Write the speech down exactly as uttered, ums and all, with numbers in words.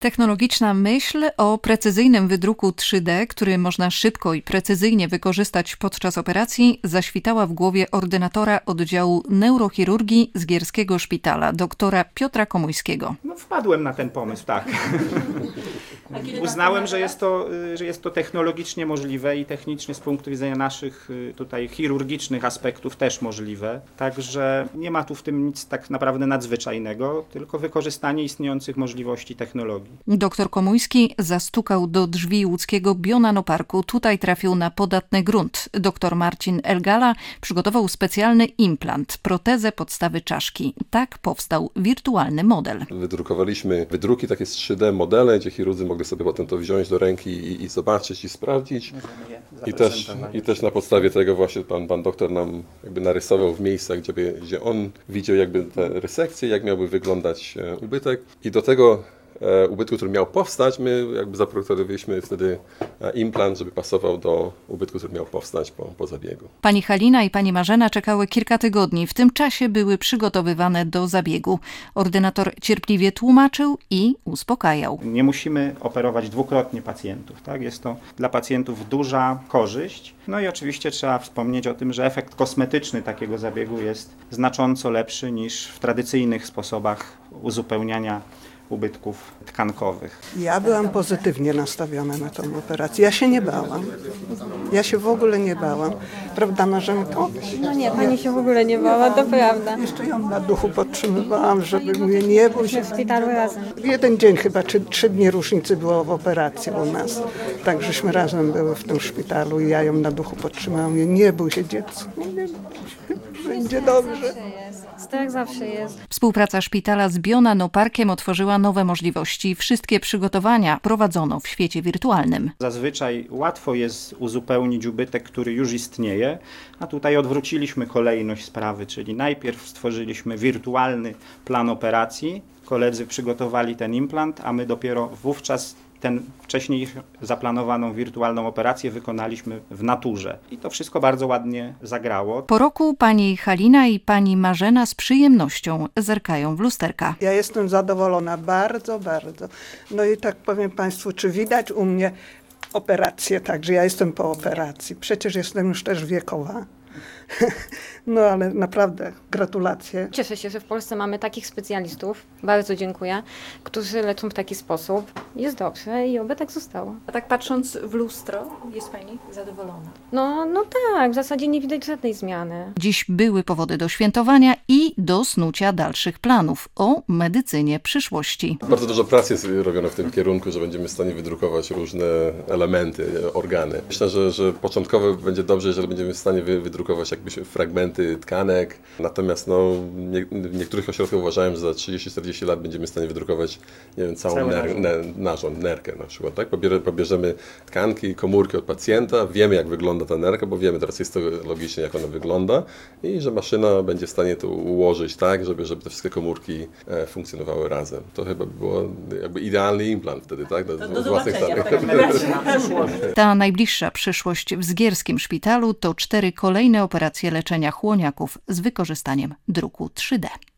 Technologiczna myśl o precyzyjnym wydruku trzy D, który można szybko i precyzyjnie wykorzystać podczas operacji, zaświtała w głowie ordynatora oddziału neurochirurgii Zgierskiego Szpitala, doktora Piotra Komujskiego. No, wpadłem na ten pomysł, tak. Uznałem, że jest, to, że jest to technologicznie możliwe i technicznie z punktu widzenia naszych tutaj chirurgicznych aspektów też możliwe. Także nie ma tu w tym nic tak naprawdę nadzwyczajnego, tylko wykorzystanie istniejących możliwości technologii. Doktor Komujski zastukał do drzwi łódzkiego Bionanoparku. Tutaj trafił na podatny grunt. Doktor Marcin Elgala przygotował specjalny implant, protezę podstawy czaszki. Tak powstał wirtualny model. Wydrukowaliśmy wydruki, takie z trzy D modele, gdzie chirurdzy mogli sobie potem to wziąć do ręki i, i zobaczyć i sprawdzić. I też, I też na podstawie tego właśnie pan, pan doktor nam jakby narysował w miejscach, gdzie, gdzie on widział jakby te resekcje, jak miałby wyglądać ubytek. I do tego ubytku, który miał powstać, my jakby zaprojektowaliśmy wtedy implant, żeby pasował do ubytku, który miał powstać po, po zabiegu. Pani Halina i pani Marzena czekały kilka tygodni. W tym czasie były przygotowywane do zabiegu. Ordynator cierpliwie tłumaczył i uspokajał. Nie musimy operować dwukrotnie pacjentów, tak? Jest to dla pacjentów duża korzyść. No i oczywiście trzeba wspomnieć o tym, że efekt kosmetyczny takiego zabiegu jest znacząco lepszy niż w tradycyjnych sposobach uzupełniania ubytków tkankowych. Ja byłam pozytywnie nastawiona na tą operację. Ja się nie bałam. Ja się w ogóle nie bałam. Prawda, Marzenko? No nie, pani się w ogóle nie bała, to prawda. Jeszcze ją na duchu podtrzymywałam, żeby mnie nie bój się. W szpitalu razem. Jeden dzień chyba, czy trzy dni różnicy było w operacji u nas. Tak, żeśmy razem były w tym szpitalu i ja ją na duchu podtrzymałam. Mówię, nie bój się, dziecko. Będzie dobrze. Tak zawsze jest. Współpraca szpitala z Bionanoparkiem otworzyła nowe możliwości. Wszystkie przygotowania prowadzono w świecie wirtualnym. Zazwyczaj łatwo jest uzupełnić ubytek, który już istnieje, a tutaj odwróciliśmy kolejność sprawy, czyli najpierw stworzyliśmy wirtualny plan operacji, koledzy przygotowali ten implant, a my dopiero wówczas ten wcześniej zaplanowaną wirtualną operację wykonaliśmy w naturze. I to wszystko bardzo ładnie zagrało. Po roku pani Halina i pani Marzena z przyjemnością zerkają w lusterka. Ja jestem zadowolona bardzo, bardzo. No i tak powiem Państwu, czy widać u mnie operację, także ja jestem po operacji. Przecież jestem już też wiekowa. No ale naprawdę gratulacje. Cieszę się, że w Polsce mamy takich specjalistów, bardzo dziękuję, którzy leczą w taki sposób. Jest dobrze i oby tak zostało. A tak patrząc w lustro, jest pani zadowolona? No, no tak, w zasadzie nie widać żadnej zmiany. Dziś były powody do świętowania i do snucia dalszych planów o medycynie przyszłości. Bardzo dużo pracy jest robione w tym kierunku, że będziemy w stanie wydrukować różne elementy, organy. Myślę, że, że początkowo będzie dobrze, jeżeli będziemy w stanie wydrukować jakby fragmenty tkanek. Natomiast no, nie, w niektórych ośrodkach uważają, że za trzydzieści czterdzieści lat będziemy w stanie wydrukować, nie wiem, całą ner, narząd. Ner, narząd, nerkę na przykład. Tak? Pobierze, pobierzemy tkanki, komórki od pacjenta, wiemy jak wygląda ta nerka, bo wiemy teraz histologicznie jak ona wygląda i że maszyna będzie w stanie to ułożyć tak, żeby, żeby te wszystkie komórki e, funkcjonowały razem. To chyba by było jakby idealny implant wtedy, tak? Do, do, do zobaczenia w takim razie. Ta najbliższa przyszłość w Zgierskim Szpitalu to cztery kolejne operacje leczenia chłoniaków z wykorzystaniem druku trzy D.